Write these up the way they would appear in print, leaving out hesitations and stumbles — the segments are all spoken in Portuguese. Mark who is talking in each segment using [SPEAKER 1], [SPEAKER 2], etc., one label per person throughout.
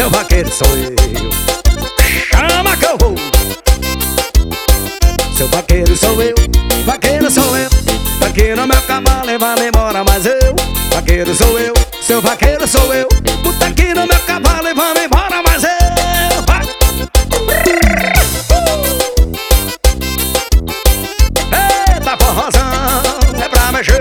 [SPEAKER 1] seu vaqueiro sou eu. Chama que eu vou. Seu vaqueiro sou eu, vaqueiro sou eu. Tá aqui no meu cavalo e vai-me embora, mas eu, vaqueiro sou eu, seu vaqueiro sou eu. Tá aqui no meu cavalo e vai-me embora, mas eu, vai. Eita forrozão, é pra mexer.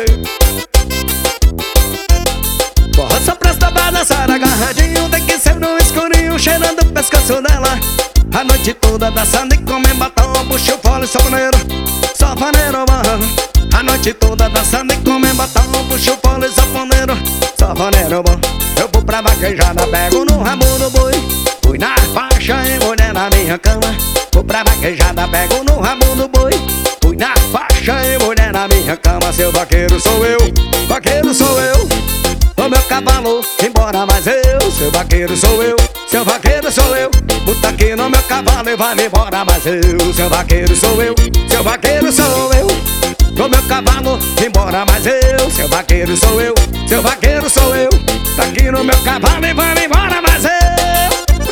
[SPEAKER 1] Forró só presta pra dançar agarradinho. Tem que ser no escurinho, cheirando o pescoço dela. A noite toda dançando e comendo batom. Puxa o fole, sanfoneiro, sanfoneiro bom. A noite toda dançando e comendo batom. Puxa o fole, sanfoneiro, sanfoneiro bom. Eu vou pra vaquejada, pego no rabo do boi. Fui na faixa e mulher na minha cama. Vou pra vaquejada, pego no rabo do boi. Fui na faixa e mulher na minha cama. Seu vaqueiro sou eu, vaqueiro sou eu. O meu cavalo, embora, mas eu, seu vaqueiro sou eu, seu vaqueiro sou eu. Bota aqui no meu cavalo e vai-me embora, mas eu, seu vaqueiro sou eu, seu vaqueiro sou eu. O meu cavalo, embora, mas eu, seu vaqueiro sou eu, seu vaqueiro sou eu. Tá aqui no meu cavalo e vai-me embora, mas eu.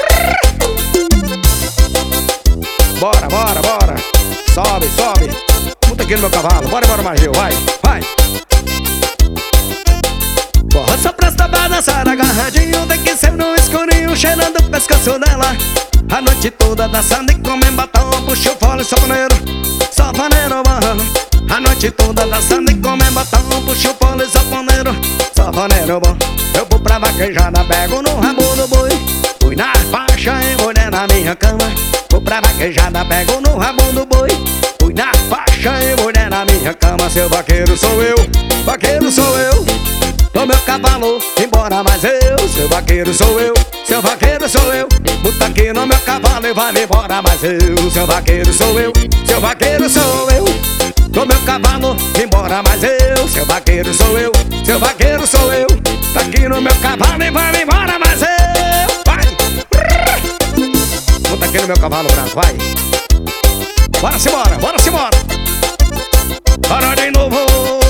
[SPEAKER 1] Bora, bora, bora. Sobe, sobe. Bota aqui no meu cavalo, bora, bora, Magil, vai, vai. Forró só presta pra dançar agarradinho. Tem que ser no escurinho, cheirando o pescoço dela. A noite toda dançando e comendo batom. Puxa o fole, sanfoneiro, sanfoneiro bom. A noite toda dançando e comendo batom. Puxa o fole, sanfoneiro, sanfoneiro bom. Eu vou pra vaquejada, pego no rabo do boi. Fui na faixa e mulher na minha cama. Vou pra vaquejada, pego no rabo do boi. Fui na faixa e mulher na minha cama. Seu vaqueiro sou eu, vaqueiro sou eu. O meu cavalo, embora, mas eu, seu vaqueiro sou eu, seu vaqueiro sou eu. Bota aqui no meu cavalo e vai-me embora, mas eu, seu vaqueiro sou eu, seu vaqueiro sou eu. O meu cavalo, embora, mas eu, seu vaqueiro sou eu, seu vaqueiro sou eu. Tá aqui no meu cavalo e vai-me embora, mas eu, vai. Bota aqui no meu cavalo branco, vai. Bora-se embora, bora-se embora. Bora de novo.